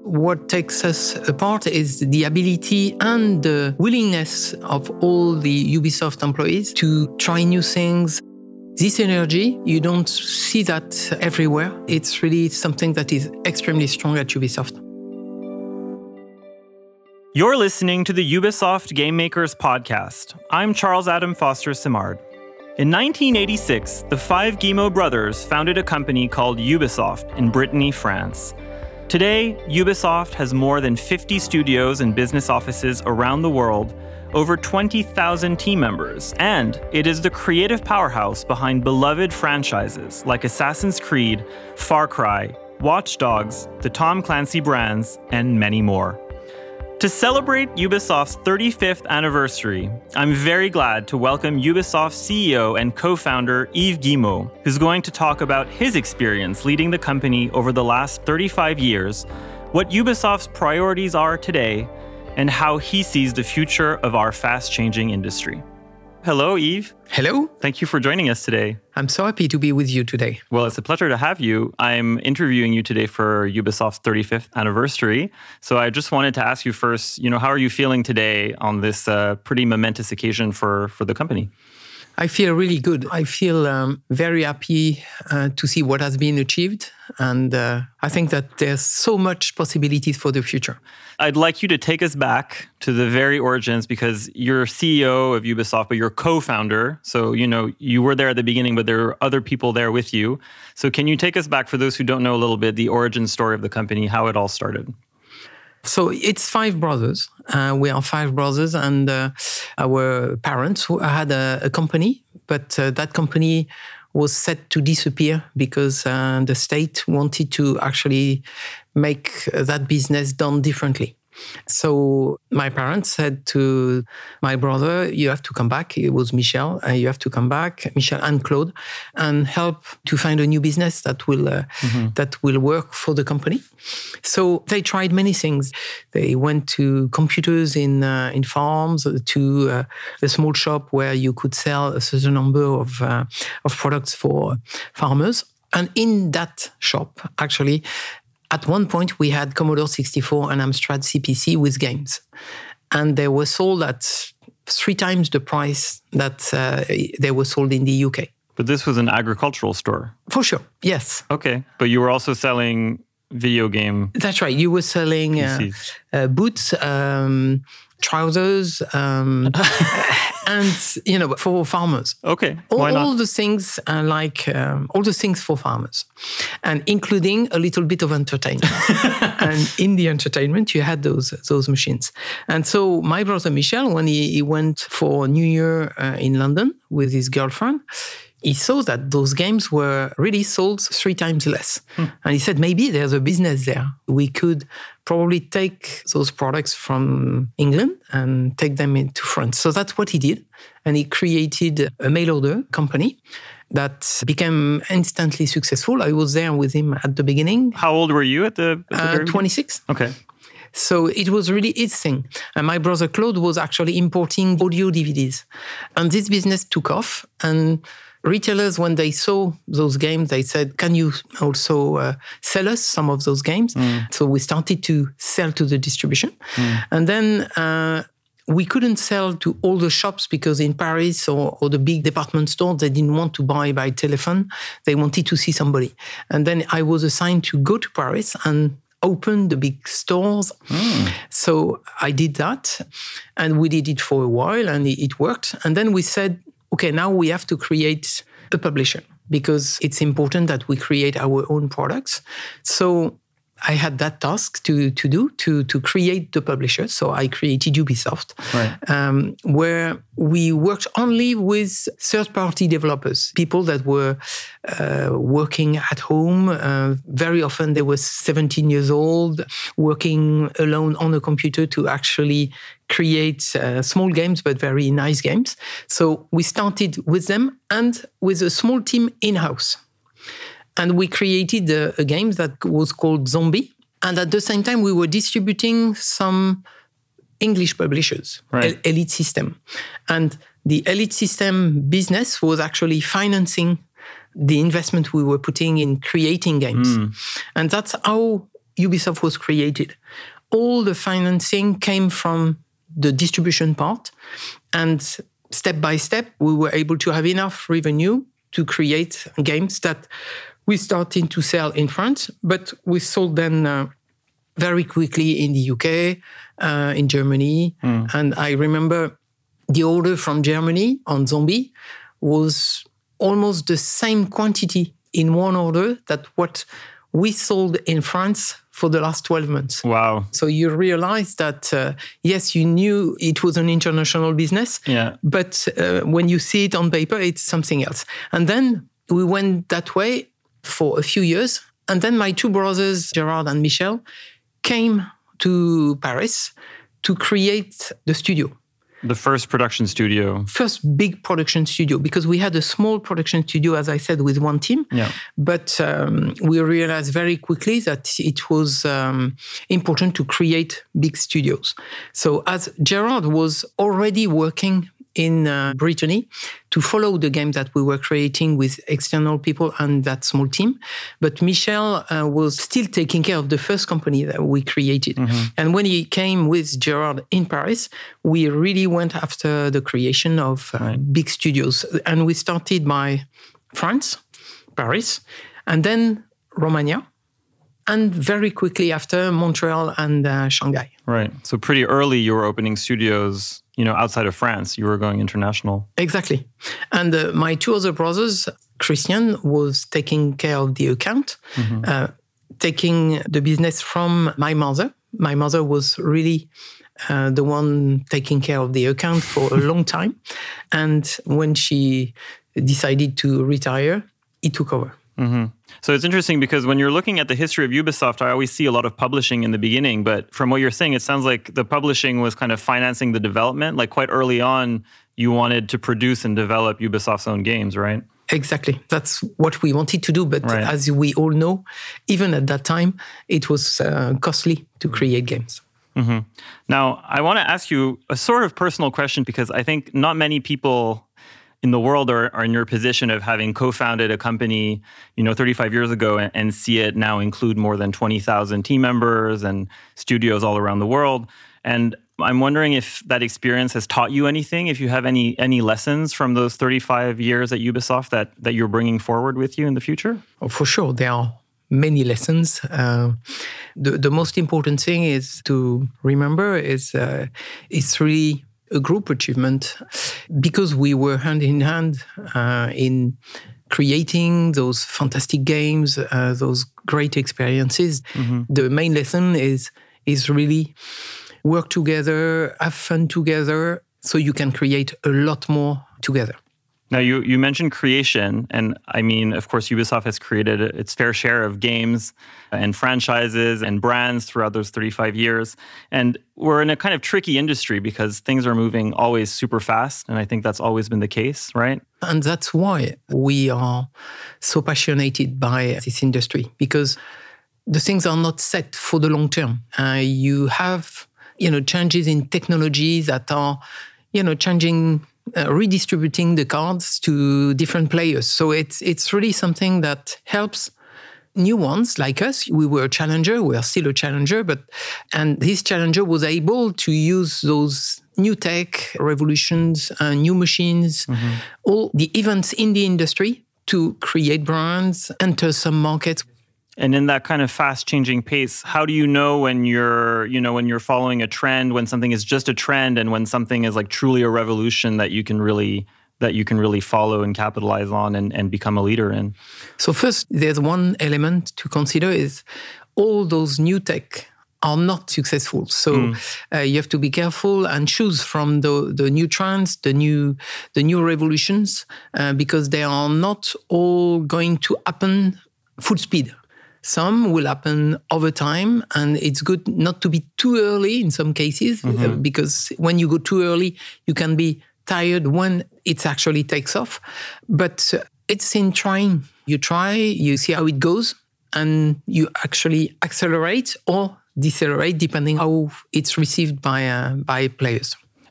What takes us apart is the ability and the willingness of all the Ubisoft employees to try new things. This energy, you don't see that everywhere. It's really something that is extremely strong at Ubisoft. You're listening to the Ubisoft Game Makers podcast. I'm Charles Adam Foster Simard. In 1986, the five Guillemot brothers founded a company called Ubisoft in Brittany, France. Today, Ubisoft has more than 50 studios and business offices around the world, over 20,000 team members, and it is the creative powerhouse behind beloved franchises like Assassin's Creed, Far Cry, Watch Dogs, the Tom Clancy brands, and many more. To celebrate Ubisoft's 35th anniversary, I'm very glad to welcome Ubisoft CEO and co-founder Yves Guillemot, who's going to talk about his experience leading the company over the last 35 years, what Ubisoft's priorities are today, and how he sees the future of our fast-changing industry. Hello, Yves. Hello. Thank you for joining us today. I'm so happy to be with you today. Well, it's a pleasure to have you. I'm interviewing you today for Ubisoft's 35th anniversary. So I just wanted to ask you first, how are you feeling today on this pretty momentous occasion for the company? I feel really good. I feel very happy to see what has been achieved. And I think that there's so much possibilities for the future. I'd like you to take us back to the very origins because you're CEO of Ubisoft, but you're co-founder. So, you were there at the beginning, but there are other people there with you. So can you take us back, for those who don't know a little bit, the origin story of the company, how it all started? So it's five brothers. We are five brothers, and our parents who had a company, but that company was set to disappear because the state wanted to actually make that business done differently. So my parents said to my brother, you have to come back. It was Michel. You have to come back, Michel and Claude, and help to find a new business that will work for the company. So they tried many things. They went to computers in farms, to a small shop where you could sell a certain number of products for farmers. And in that shop, actually, at one point, we had Commodore 64 and Amstrad CPC with games. And they were sold at 3 times the price that they were sold in the UK. But this was an agricultural store? For sure, yes. Okay, but you were also selling video game... That's right. You were selling boots, trousers, and, for farmers. Okay, why not? All the things all the things for farmers, and including a little bit of entertainment. And in the entertainment, you had those machines. And so my brother Michel, when he went for New Year in London with his girlfriend, he saw that those games were really sold 3 times less. And he said, maybe there's a business there. We could probably take those products from England and take them into France. So that's what he did. And he created a mail order company that became instantly successful. I was there with him at the beginning. How old were you at the 26. Okay. So it was really his thing. And my brother Claude was actually importing audio DVDs. And this business took off. And retailers, when they saw those games, they said, can you also sell us some of those games? So we started to sell to the distribution. And then we couldn't sell to all the shops because in Paris or the big department stores, they didn't want to buy by telephone. They wanted to see somebody. And then I was assigned to go to Paris and open the big stores. So I did that. And we did it for a while and it worked. And then we said, okay, now we have to create a publisher because it's important that we create our own products. So I had that task to create the publisher. So I created Ubisoft, where we worked only with third-party developers, people that were working at home. Very often they were 17 years old, working alone on a computer to actually create small games, but very nice games. So we started with them and with a small team in-house. And we created a game that was called Zombie. And at the same time, we were distributing some English publishers, Elite System. And the Elite System business was actually financing the investment we were putting in creating games. And that's how Ubisoft was created. All the financing came from the distribution part. And step by step, we were able to have enough revenue to create games that we started to sell in France, but we sold them very quickly in the UK, in Germany. And I remember the order from Germany on Zombie was almost the same quantity in one order that what we sold in France for the last 12 months. Wow. So you realize that, yes, you knew it was an international business, but when you see it on paper, it's something else. And then we went that way for a few years. And then my two brothers, Gerard and Michel, came to Paris to create the studio. The first production studio. First big production studio, because we had a small production studio, as I said, with one team. Yeah. But we realized very quickly that it was important to create big studios. So as Gerard was already working in Brittany to follow the games that we were creating with external people and that small team. But Michel was still taking care of the first company that we created. And when he came with Gerard in Paris, we really went after the creation of big studios. And we started by France, Paris, and then Romania. And very quickly after, Montreal and Shanghai. Right. So pretty early, you were opening studios, outside of France. You were going international. Exactly. And my two other brothers, Christian was taking care of the account, taking the business from my mother. My mother was really the one taking care of the account for a long time. And when she decided to retire, he took over. So it's interesting because when you're looking at the history of Ubisoft, I always see a lot of publishing in the beginning. But from what you're saying, it sounds like the publishing was kind of financing the development. Like quite early on, you wanted to produce and develop Ubisoft's own games, right? Exactly. That's what we wanted to do. But as we all know, even at that time, it was costly to create games. Now, I want to ask you a sort of personal question because I think not many people in the world are in your position of having co-founded a company, 35 years ago and see it now include more than 20,000 team members and studios all around the world. And I'm wondering if that experience has taught you anything, if you have any lessons from those 35 years at Ubisoft that you're bringing forward with you in the future? Oh, for sure, there are many lessons. The most important thing is to remember is it's really a group achievement because we were hand in hand in creating those fantastic games, those great experiences. The main lesson is really work together, have fun together, so you can create a lot more together. Now, you mentioned creation, and I mean, of course, Ubisoft has created its fair share of games and franchises and brands throughout those 35 years. And we're in a kind of tricky industry because things are moving always super fast, and I think that's always been the case, right? And that's why we are so passionate by this industry, because the things are not set for the long term. You have, changes in technologies that are, changing, redistributing the cards to different players. So it's really something that helps new ones like us. We were a challenger, we are still a challenger, and this challenger was able to use those new tech revolutions, new machines, all the events in the industry to create brands, enter some markets. And in that kind of fast-changing pace, how do you know when you're following a trend, when something is just a trend, and when something is like truly a revolution that you can really follow and capitalize on and become a leader in? So first, there's one element to consider is all those new tech are not successful. So you have to be careful and choose from the new trends, the new revolutions, because they are not all going to happen full speed. Some will happen over time, and it's good not to be too early in some cases, because when you go too early, you can be tired when it actually takes off. But it's in trying. You try, you see how it goes, and you actually accelerate or decelerate depending how it's received by players.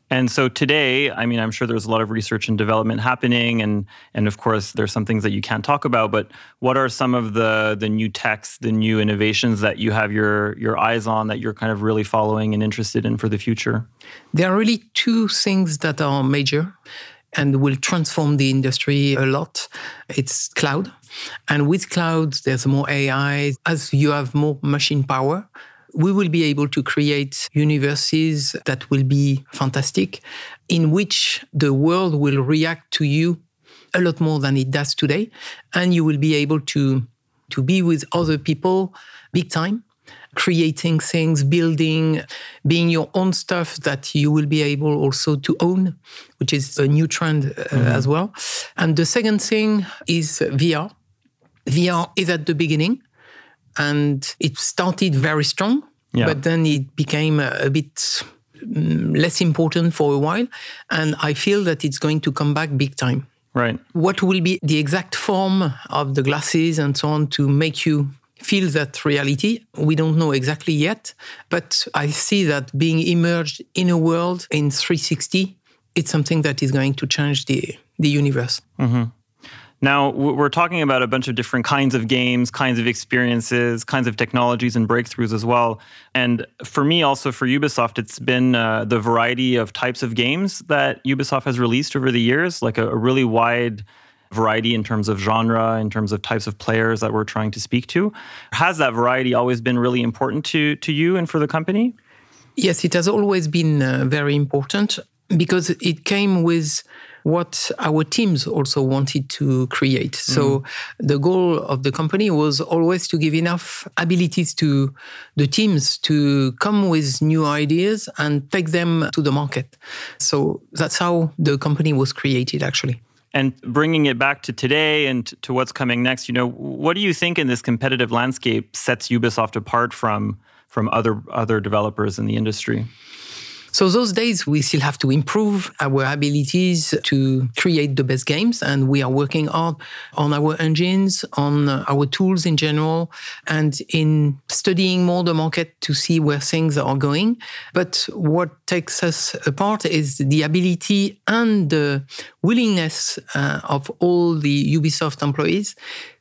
And so today, I mean, I'm sure there's a lot of research and development happening, and of course, there's some things that you can't talk about, but what are some of the new techs, the new innovations that you have your eyes on, that you're kind of really following and interested in for the future? There are really two things that are major and will transform the industry a lot. It's cloud. And with cloud, there's more AI. As you have more machine power, we will be able to create universes that will be fantastic, in which the world will react to you a lot more than it does today. And you will be able to be with other people big time, creating things, building, being your own stuff that you will be able also to own, which is a new trend as well. And the second thing is VR. VR is at the beginning. And it started very strong, but then it became a bit less important for a while. And I feel that it's going to come back big time. Right. What will be the exact form of the glasses and so on to make you feel that reality? We don't know exactly yet. But I see that being immersed in a world in 360, it's something that is going to change the universe. Mm-hmm. Now, we're talking about a bunch of different kinds of games, kinds of experiences, kinds of technologies and breakthroughs as well. And for me, also for Ubisoft, it's been the variety of types of games that Ubisoft has released over the years, like a really wide variety in terms of genre, in terms of types of players that we're trying to speak to. Has that variety always been really important to you and for the company? Yes, it has always been very important because it came with what our teams also wanted to create. So the goal of the company was always to give enough abilities to the teams to come with new ideas and take them to the market. So that's how the company was created, actually. And bringing it back to today and to what's coming next, what do you think in this competitive landscape sets Ubisoft apart from other developers in the industry? So those days, we still have to improve our abilities to create the best games. And we are working hard on our engines, on our tools in general, and in studying more the market to see where things are going. But what takes us apart is the ability and the willingness of all the Ubisoft employees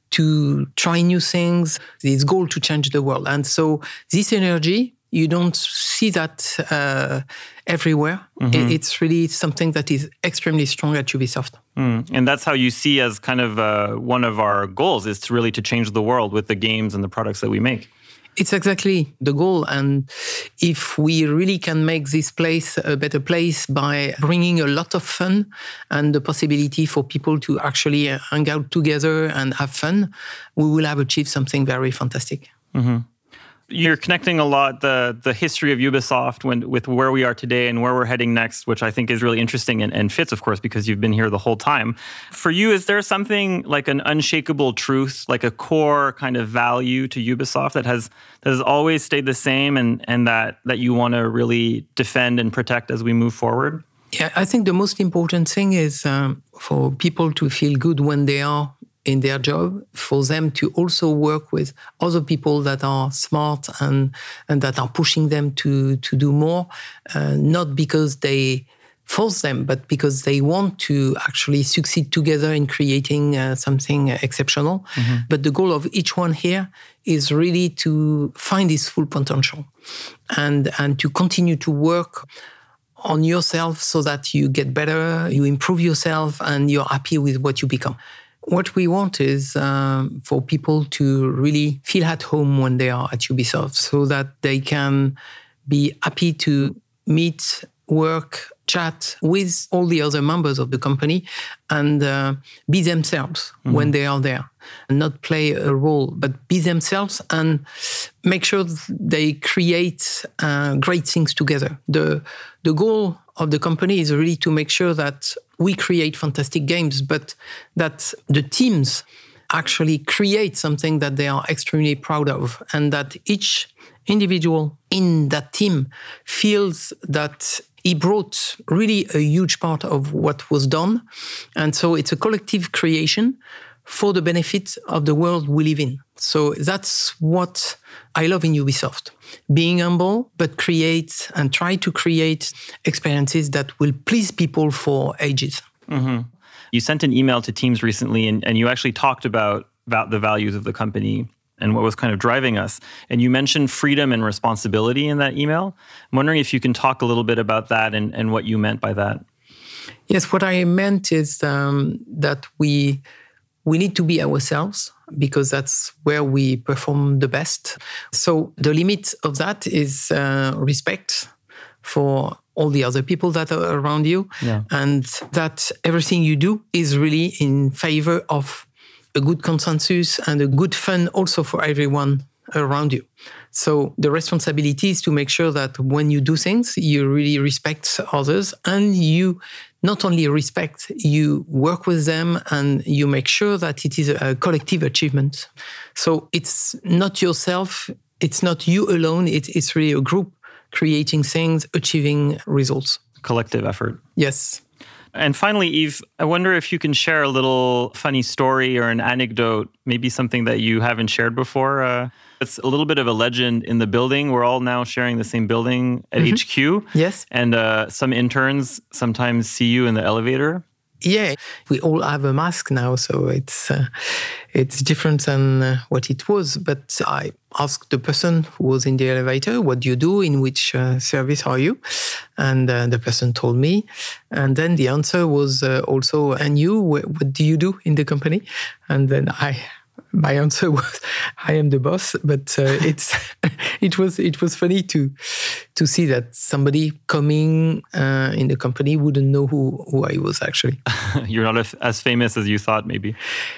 to try new things, this goal to change the world. And so this energy, you don't see that everywhere. Mm-hmm. It's really something that is extremely strong at Ubisoft. And that's how you see as kind of one of our goals is to really to change the world with the games and the products that we make. It's exactly the goal. And if we really can make this place a better place by bringing a lot of fun and the possibility for people to actually hang out together and have fun, we will have achieved something very fantastic. Mm-hmm. You're connecting a lot the history of Ubisoft with where we are today and where we're heading next, which I think is really interesting and fits, of course, because you've been here the whole time. For you, is there something like an unshakable truth, like a core kind of value to Ubisoft that has always stayed the same and that you want to really defend and protect as we move forward? Yeah, I think the most important thing is for people to feel good when they are in their job, for them to also work with other people that are smart and that are pushing them to do more, not because they force them, but because they want to actually succeed together in creating something exceptional. Mm-hmm. But the goal of each one here is really to find his full potential and to continue to work on yourself so that you get better, you improve yourself, and you're happy with what you become. What we want is for people to really feel at home when they are at Ubisoft so that they can be happy to meet, work, chat with all the other members of the company and be themselves when they are there. And not play a role, but be themselves and make sure they create great things together. The goal of the company is really to make sure that we create fantastic games, but that the teams actually create something that they are extremely proud of, and that each individual in that team feels that he brought really a huge part of what was done. And so it's a collective creation for the benefit of the world we live in. So that's what I love in Ubisoft. Being humble, but create and try to create experiences that will please people for ages. Mm-hmm. You sent an email to teams recently, and you actually talked about the values of the company and what was kind of driving us. And you mentioned freedom and responsibility in that email. I'm wondering if you can talk a little bit about that and what you meant by that. Yes, what I meant is that we need to be ourselves, because that's where we perform the best. So the limit of that is respect for all the other people that are around you, and that everything you do is really in favor of a good consensus and a good fun also for everyone around you. So the responsibility is to make sure that when you do things, you really respect others, and you not only respect, you work with them and you make sure that it is a collective achievement. So it's not yourself, it's not you alone, it's really a group creating things, achieving results. Collective effort. Yes. And finally, Yves, I wonder if you can share a little funny story or an anecdote, maybe something that you haven't shared before. It's a little bit of a legend in the building. We're all now sharing the same building at HQ. Yes. And some interns sometimes see you in the elevator. Yeah, we all have a mask now, so it's different than what it was. But I asked the person who was in the elevator, what do you do? In which service are you? And the person told me. And then the answer was also, and you, what do you do in the company? And then my answer was, I am the boss. But it was funny to see that somebody coming in the company wouldn't know who I was actually. You're not as famous as you thought, maybe.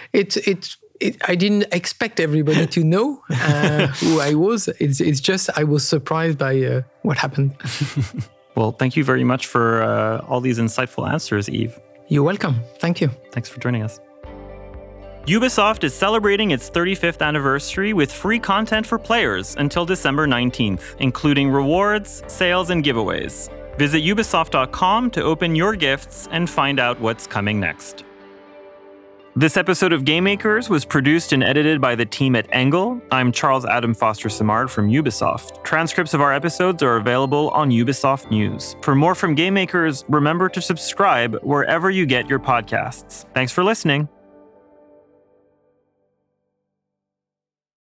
I didn't expect everybody to know who I was. It's just I was surprised by what happened. Well, thank you very much for all these insightful answers, Yves. You're welcome. Thank you. Thanks for joining us. Ubisoft is celebrating its 35th anniversary with free content for players until December 19th, including rewards, sales, and giveaways. Visit ubisoft.com to open your gifts and find out what's coming next. This episode of Game Makers was produced and edited by the team at Angle. I'm Charles Adam Foster Simard from Ubisoft. Transcripts of our episodes are available on Ubisoft News. For more from Game Makers, remember to subscribe wherever you get your podcasts. Thanks for listening.